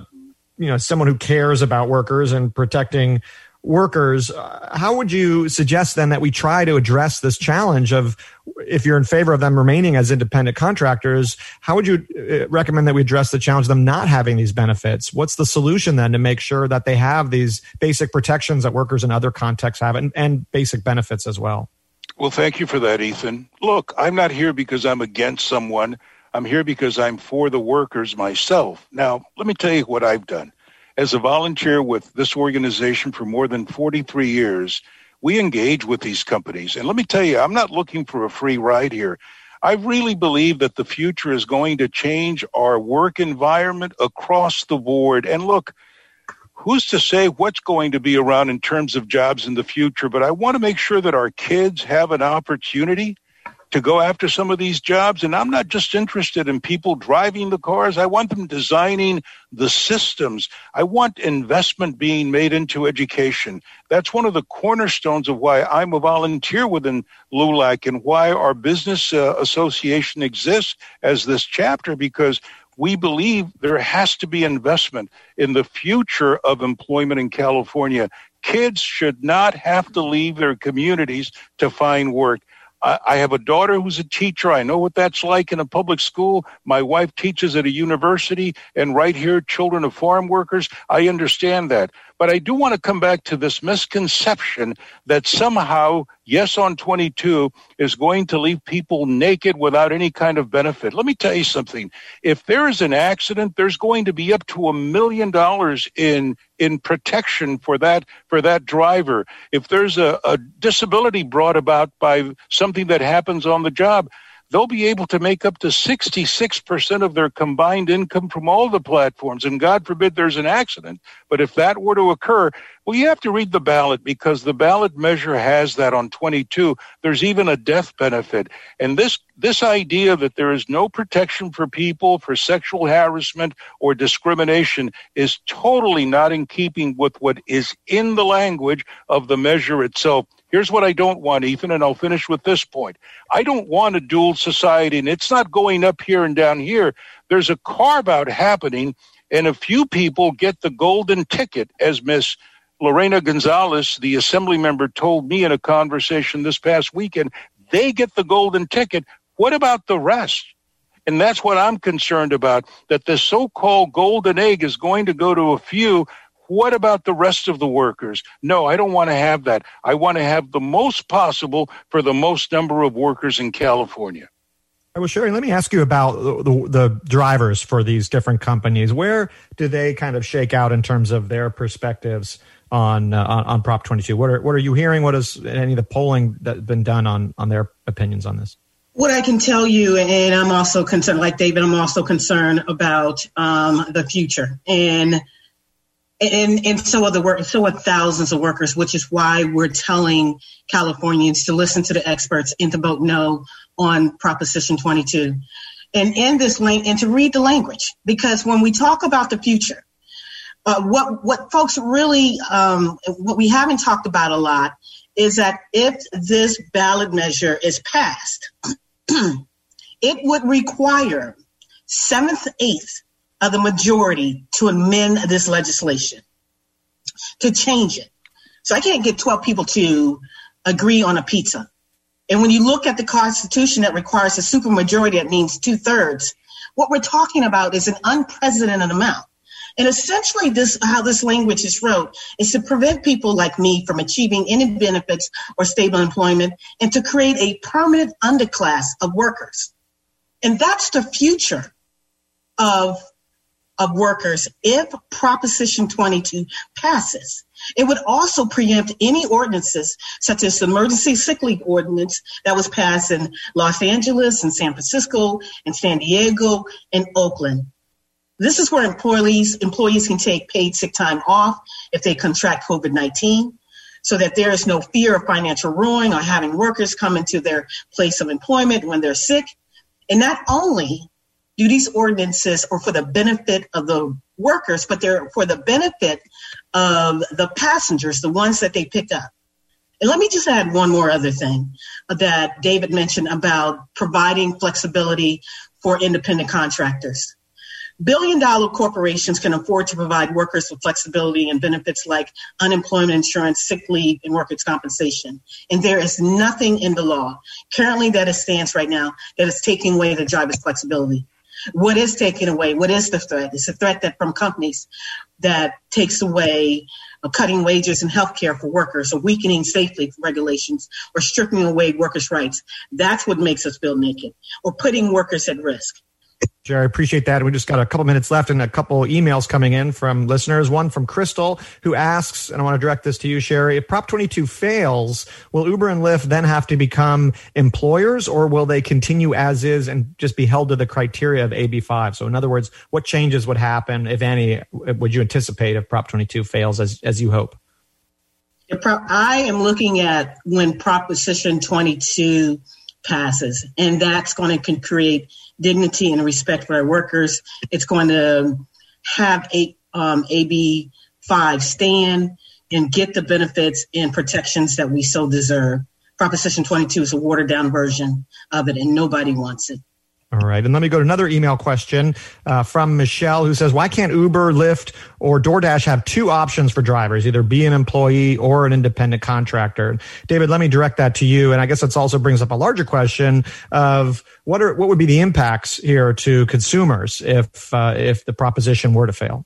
someone who cares about workers and protecting workers, how would you suggest then that we try to address this challenge of, if you're in favor of them remaining as independent contractors, how would you recommend that we address the challenge of them not having these benefits? What's the solution then to make sure that they have these basic protections that workers in other contexts have, and basic benefits as well? Well, thank you for that, Ethan. Look, I'm not here because I'm against someone. I'm here because I'm for the workers myself. Now, let me tell you what I've done. As a volunteer with this organization for more than 43 years, we engage with these companies. And let me tell you, I'm not looking for a free ride here. I really believe that the future is going to change our work environment across the board. And look, who's to say what's going to be around in terms of jobs in the future? But I want to make sure that our kids have an opportunity to go after some of these jobs. And I'm not just interested in people driving the cars. I want them designing the systems. I want investment being made into education. That's one of the cornerstones of why I'm a volunteer within LULAC and why our business association exists as this chapter, because we believe there has to be investment in the future of employment in California. Kids should not have to leave their communities to find work. I have a daughter who's a teacher. I know what that's like in a public school. My wife teaches at a university, and right here, children of farm workers. I understand that. But I do want to come back to this misconception that somehow, yes on 22 is going to leave people naked without any kind of benefit. Let me tell you something. If there is an accident, there's going to be up to $1 million in protection for that driver. If there's a disability brought about by something that happens on the job, they'll be able to make up to 66% of their combined income from all the platforms. And God forbid there's an accident. But if that were to occur, well, you have to read the ballot, because the ballot measure has that on 22. There's even a death benefit. And this idea that there is no protection for people for sexual harassment or discrimination is totally not in keeping with what is in the language of the measure itself. Here's what I don't want, Ethan, and I'll finish with this point. I don't want a dual society, and it's not going up here and down here. There's a carve-out happening, and a few people get the golden ticket, as Miss Lorena Gonzalez, the assembly member, told me in a conversation this past weekend. They get the golden ticket. What about the rest? And that's what I'm concerned about, that the so-called golden egg is going to go to a few. What about the rest of the workers? No, I don't want to have that. I want to have the most possible for the most number of workers in California. Well, Sherry, let me ask you about the drivers for these different companies. Where do they kind of shake out in terms of their perspectives on Prop 22? What are you hearing? What is any of the polling that's been done on their opinions on this? What I can tell you, and I'm also concerned, like David, I'm also concerned about the future. And so are thousands of workers, which is why we're telling Californians to listen to the experts and to vote no on Proposition 22. And and to read the language, because when we talk about the future, what folks really, what we haven't talked about a lot is that if this ballot measure is passed, it would require 7/8 of the majority to amend this legislation, to change it. So I can't get 12 people to agree on a pizza. And when you look at the Constitution that requires a supermajority, that means 2/3. What we're talking about is an unprecedented amount. And essentially how this language is wrote is to prevent people like me from achieving any benefits or stable employment, and to create a permanent underclass of workers. And that's the future of workers if Proposition 22 passes. It would also preempt any ordinances such as the emergency sick leave ordinance that was passed in Los Angeles and San Francisco and San Diego and Oakland. This is where employees can take paid sick time off if they contract COVID-19. so that there is no fear of financial ruin or having workers come into their place of employment when they're sick. And not only do these ordinances are for the benefit of the workers, but they're for the benefit of the passengers, the ones that they pick up. And let me just add one more other thing that David mentioned about providing flexibility for independent contractors. Billion-dollar corporations can afford to provide workers with flexibility and benefits like unemployment insurance, sick leave, and workers' compensation. And there is nothing in the law currently that it stands right now that is taking away the driver's flexibility. What is taken away? What is the threat? It's a threat that from companies that takes away cutting wages and health care for workers, or weakening safety regulations, or stripping away workers' rights. That's what makes us feel naked, or putting workers at risk. Jerry, appreciate that. We just got a couple minutes left and a couple emails coming in from listeners. One from Crystal, who asks, and I want to direct this to you, Sherry, if Prop 22 fails, will Uber and Lyft then have to become employers, or will they continue as is and just be held to the criteria of AB5? So in other words, what changes would happen, if any, would you anticipate if Prop 22 fails as you hope? I am looking at when Proposition 22 passes, and that's going to create dignity and respect for our workers. It's going to have AB 5 stand and get the benefits and protections that we so deserve. Proposition 22 is a watered down version of it, and nobody wants it. All right. And let me go to another email question from Michelle, who says, why can't Uber, Lyft, or DoorDash have two options for drivers, either be an employee or an independent contractor? David, let me direct that to you. And I guess it also brings up a larger question of what would be the impacts here to consumers if the proposition were to fail?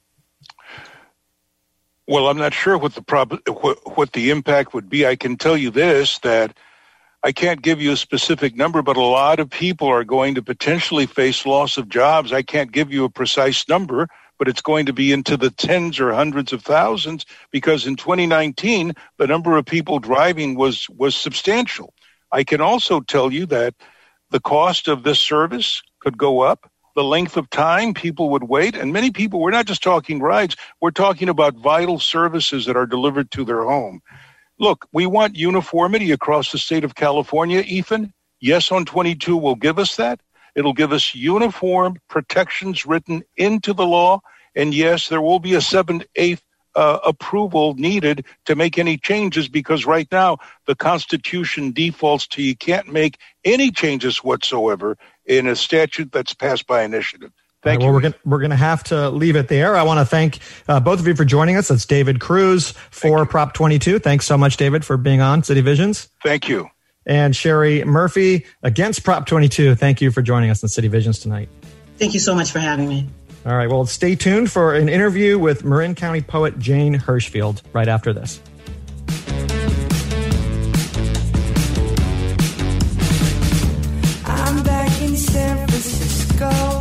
Well, I'm not sure what the impact would be. I can tell you this, that I can't give you a specific number, but a lot of people are going to potentially face loss of jobs. I can't give you a precise number, but it's going to be into the tens or hundreds of thousands, because in 2019, the number of people driving was substantial. I can also tell you that the cost of this service could go up, the length of time people would wait, and many people, we're not just talking rides, we're talking about vital services that are delivered to their home. Look, we want uniformity across the state of California, Ethan. Yes, on 22 will give us that. It'll give us uniform protections written into the law. And yes, there will be a 7/8 approval needed to make any changes, because right now the Constitution defaults to you can't make any changes whatsoever in a statute that's passed by initiative. Thank you. Well, we're going to have to leave it there. I want to thank both of you for joining us. That's David Cruz for Prop 22. Thanks so much, David, for being on City Visions. Thank you. And Sherry Murphy against Prop 22. Thank you for joining us on City Visions tonight. Thank you so much for having me. All right. Well, stay tuned for an interview with Marin County poet Jane Hirschfield right after this. I'm back in San Francisco.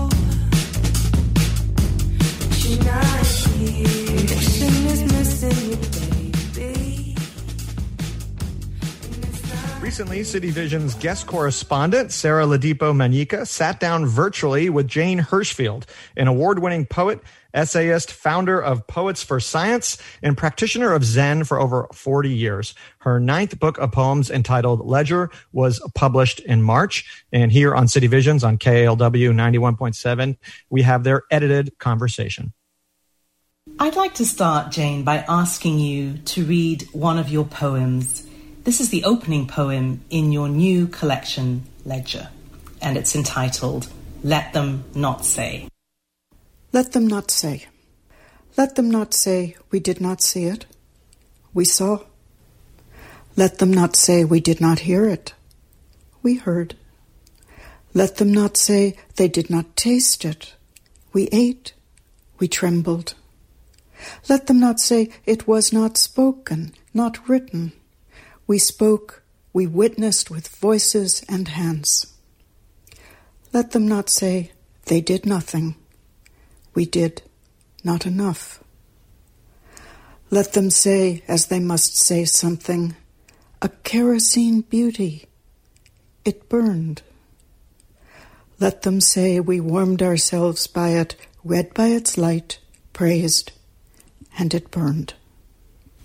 Recently, City Vision's guest correspondent, Sarah Ladipo Manica, sat down virtually with Jane Hirschfield, an award-winning poet, essayist, founder of Poets for Science, and practitioner of Zen for over 40 years. Her 9th book of poems, entitled Ledger, was published in March. And here on City Visions on KALW 91.7, we have their edited conversation. I'd like to start, Jane, by asking you to read one of your poems. This is the opening poem in your new collection, Ledger, and it's entitled, Let Them Not Say. Let them not say. Let them not say we did not see it. We saw. Let them not say we did not hear it. We heard. Let them not say they did not taste it. We ate. We trembled. Let them not say it was not spoken, not written. We spoke, we witnessed with voices and hands. Let them not say they did nothing. We did not enough. Let them say, as they must say something, a kerosene beauty. It burned. Let them say we warmed ourselves by it, read by its light, praised, and it burned.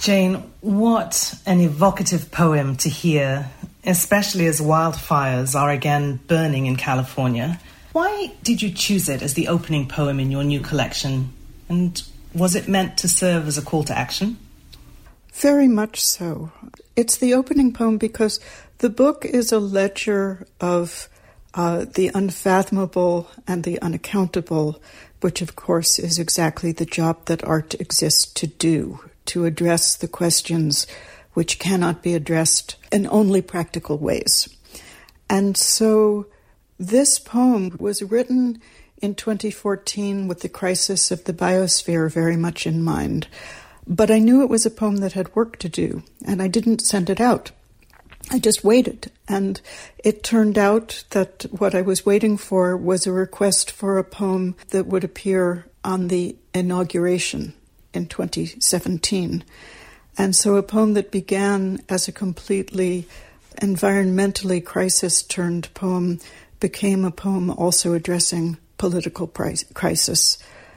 Jane, what an evocative poem to hear, especially as wildfires are again burning in California. Why did you choose it as the opening poem in your new collection? And was it meant to serve as a call to action? Very much so. It's the opening poem because the book is a ledger of the unfathomable and the unaccountable, which of course is exactly the job that art exists to do, to address the questions which cannot be addressed in only practical ways. And so this poem was written in 2014 with the crisis of the biosphere very much in mind. But I knew it was a poem that had work to do, and I didn't send it out. I just waited, and it turned out that what I was waiting for was a request for a poem that would appear on the inauguration in 2017. And so a poem that began as a completely environmentally crisis-turned poem became a poem also addressing political crises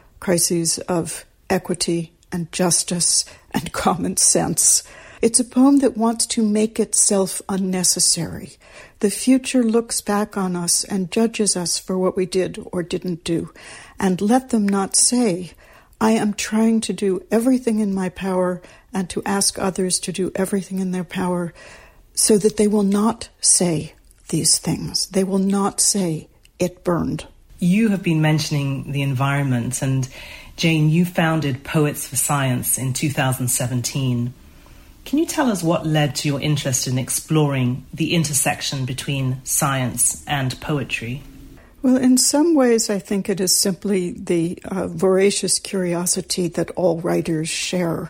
of equity and justice and common sense. It's a poem that wants to make itself unnecessary. The future looks back on us and judges us for what we did or didn't do. And let them not say, I am trying to do everything in my power and to ask others to do everything in their power so that they will not say these things. They will not say it burned. You have been mentioning the environment, and Jane, you founded Poets for Science in 2017. Can you tell us what led to your interest in exploring the intersection between science and poetry? Well, in some ways, I think it is simply the voracious curiosity that all writers share.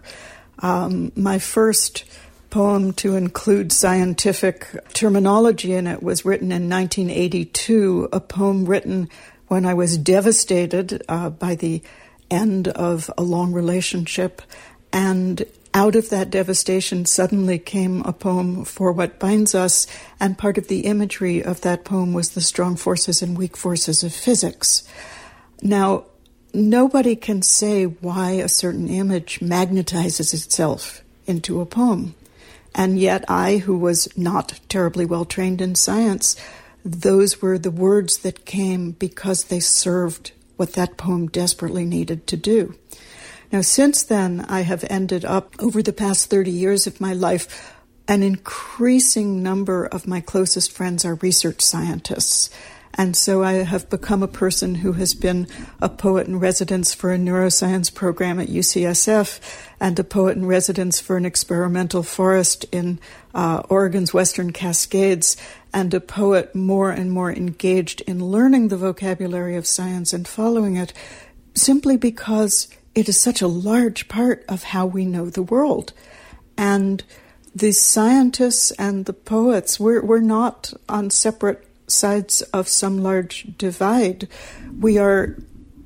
My first poem to include scientific terminology in it was written in 1982, a poem written when I was devastated by the end of a long relationship, and out of that devastation suddenly came a poem for what binds us, and part of the imagery of that poem was the strong forces and weak forces of physics. Now, nobody can say why a certain image magnetizes itself into a poem. And yet I, who was not terribly well trained in science, those were the words that came because they served what that poem desperately needed to do. Now, since then, I have ended up, over the past 30 years of my life, an increasing number of my closest friends are research scientists. And so I have become a person who has been a poet in residence for a neuroscience program at UCSF and a poet in residence for an experimental forest in Oregon's Western Cascades, and a poet more and more engaged in learning the vocabulary of science and following it, simply because it is such a large part of how we know the world. And the scientists and the poets, we're not on separate sides of some large divide. We are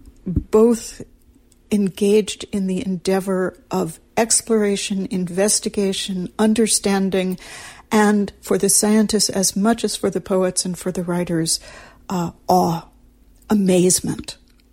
both engaged in the endeavor of exploration, investigation, understanding, and for the scientists as much as for the poets and for the writers, awe, amazement.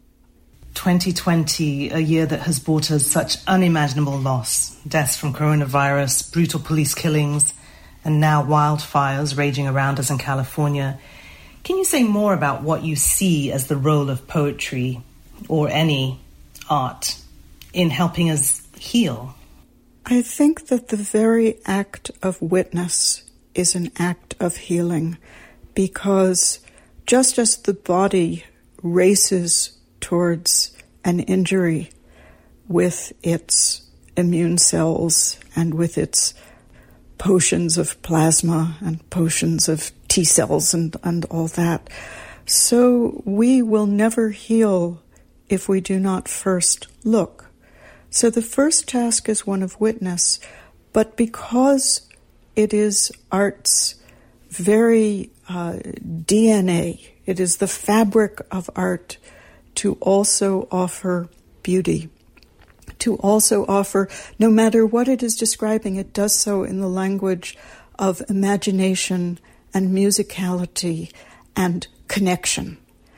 2020, a year that has brought us such unimaginable loss, deaths from coronavirus, brutal police killings, and now wildfires raging around us in California. Can you say more about what you see as the role of poetry or any art in helping us heal? I think that the very act of witness is an act of healing, because just as the body races towards an injury with its immune cells and with its potions of plasma and potions of T cells and all that, so we will never heal if we do not first look. So the first task is one of witness, but because it is art's very DNA, it is the fabric of art to also offer beauty, to also offer, no matter what it is describing, it does so in the language of imagination and musicality and connection.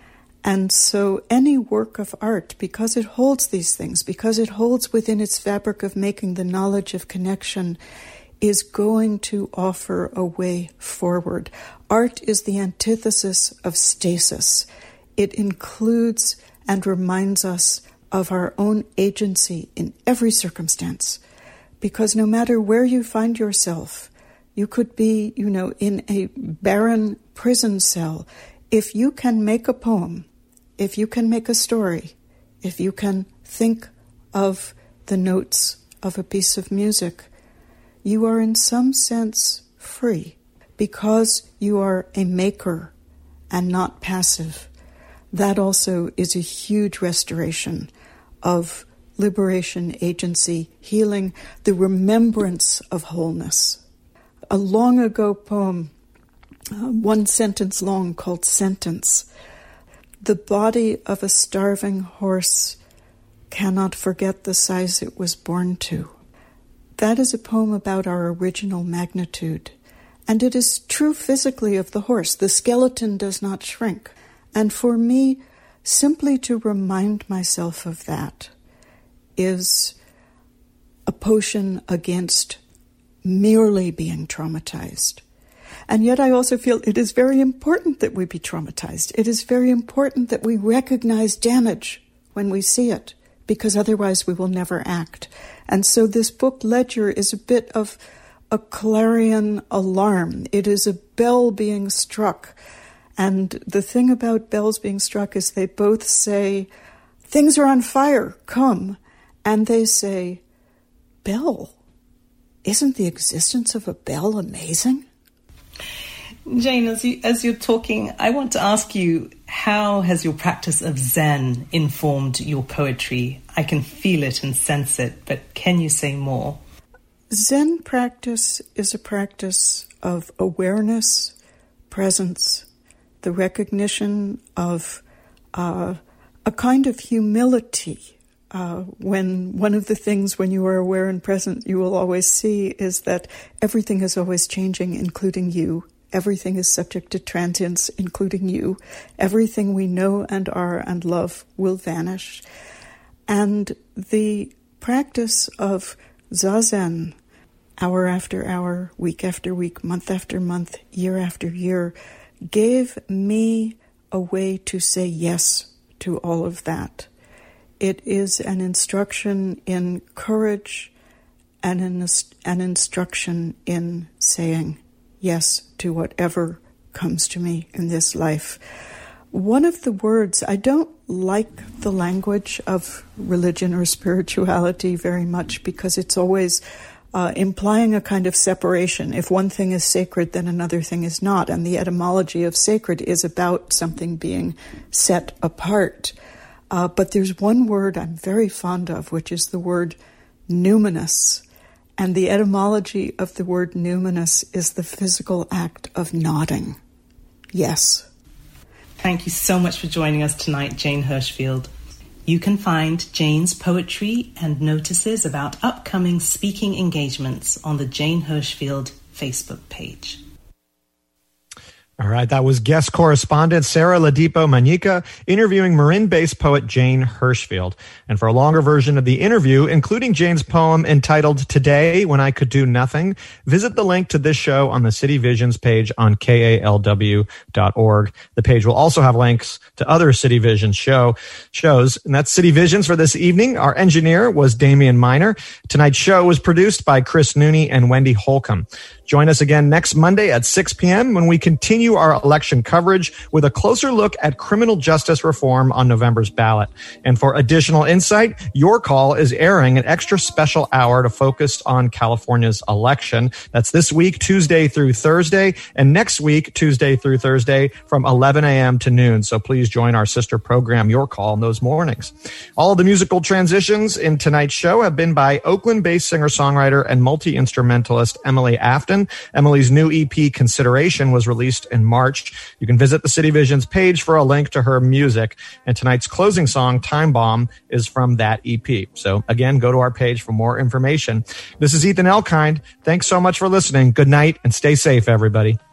And so any work of art, because it holds these things, because it holds within its fabric of making the knowledge of connection, is going to offer a way forward. Art is the antithesis of stasis. It includes and reminds us of our own agency in every circumstance. Because no matter where you find yourself, you could be, in a barren prison cell. If you can make a poem, if you can make a story, if you can think of the notes of a piece of music, you are in some sense free because you are a maker and not passive. That also is a huge restoration of liberation, agency, healing, the remembrance of wholeness. A long ago poem, one sentence long, called Sentence. The body of a starving horse cannot forget the size it was born to. That is a poem about our original magnitude. And it is true physically of the horse. The skeleton does not shrink. And for me, simply to remind myself of that is a potion against merely being traumatized. And yet I also feel it is very important that we be traumatized. It is very important that we recognize damage when we see it, because otherwise we will never act. And so this book, Ledger, is a bit of a clarion alarm. It is a bell being struck. And the thing about bells being struck is they both say, things are on fire, come. And they say, bell, isn't the existence of a bell amazing? Jane, as you're talking, I want to ask you, how has your practice of Zen informed your poetry? I can feel it and sense it, but can you say more? Zen practice is a practice of awareness, presence, the recognition of a kind of humility. When one of the things when you are aware and present you will always see is that everything is always changing, including you. Everything is subject to transience, including you. Everything we know and are and love will vanish. And the practice of Zazen, hour after hour, week after week, month after month, year after year, gave me a way to say yes to all of that. It is an instruction in courage and an instruction in saying yes to whatever comes to me in this life. One of the words, I don't like the language of religion or spirituality very much because it's always implying a kind of separation. If one thing is sacred, then another thing is not. And the etymology of sacred is about something being set apart. But there's one word I'm very fond of, which is the word numinous. And the etymology of the word numinous is the physical act of nodding. Yes. Thank you so much for joining us tonight, Jane Hirshfield. You can find Jane's poetry and notices about upcoming speaking engagements on the Jane Hirshfield Facebook page. All right, that was guest correspondent Sarah Ladipo Manica interviewing Marin-based poet Jane Hirshfield. And for a longer version of the interview, including Jane's poem entitled Today When I Could Do Nothing, visit the link to this show on the City Visions page on KALW.org. The page will also have links to other City Visions shows. And that's City Visions for this evening. Our engineer was Damian Miner. Tonight's show was produced by Chris Nooney and Wendy Holcomb. Join us again next Monday at 6 p.m. when we continue our election coverage with a closer look at criminal justice reform on November's ballot. And for additional insight, Your Call is airing an extra special hour to focus on California's election. That's this week, Tuesday through Thursday, and next week, Tuesday through Thursday from 11 a.m. to noon. So please join our sister program, Your Call, in those mornings. All of the musical transitions in tonight's show have been by Oakland-based singer-songwriter and multi-instrumentalist Emily Afton. Emily's new EP, Consideration, was released in March. You can visit the City Visions page for a link to her music. And tonight's closing song, Time Bomb, is from that EP. So again, go to our page for more information. This is Ethan Elkind. Thanks so much for listening. Good night and stay safe, everybody.